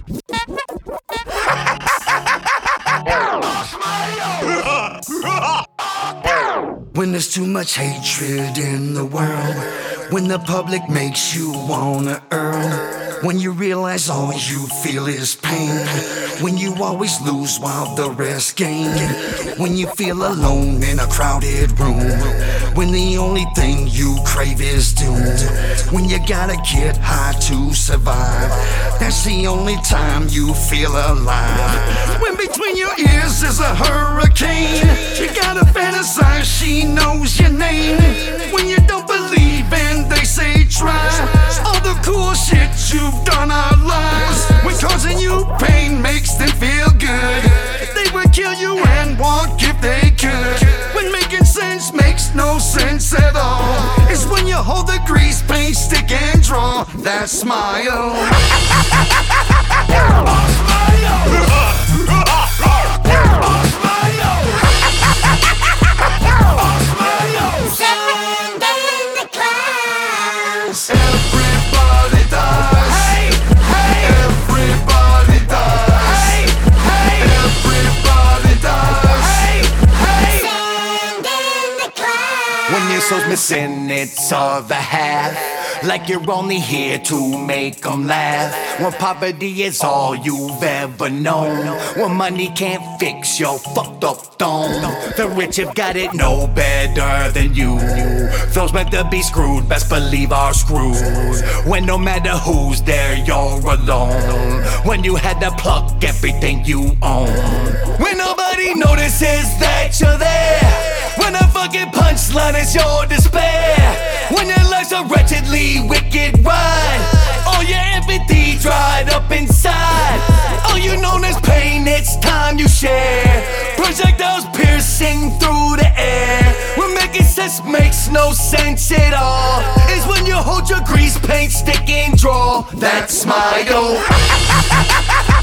When there's too much hatred in the world, when the public makes you wanna earn, when you realize all you feel is pain, when you always lose while the rest gain, when you feel alone in a crowded room, when the only thing you crave is doom, when you gotta get high to survive, that's the only time you feel alive. When between your ears is a hurricane, you gotta fantasize she knows your name. When you don't believe and they say try, all the cool shit you've done our lives, when causing you pain makes them feel good, they would kill you and walk if they could. When making sense makes no sense at all, it's when you hold the grease paint stick and draw that smile. Everybody does. Hey, hey. Everybody does. Hey, hey. Everybody does. Hey, hey. Sand in the clouds. When your soul's missing, it's all the half, like you're only here to make them laugh. When poverty is all you've ever known, when money can't fix your fucked up dome, the rich have got it no better than you. Those meant to be screwed, best believe are screwed. When no matter who's there, you're alone. When you had to pluck everything you own. When nobody notices that you're there. When a fucking punchline is your despair. When your life's a wretchedly wicked ride, all your empathy dried up inside. All you know is pain, it's time you share. Projectiles piercing through the air. When making sense makes no sense at all, is when you hold your grease paint stick and draw that smile.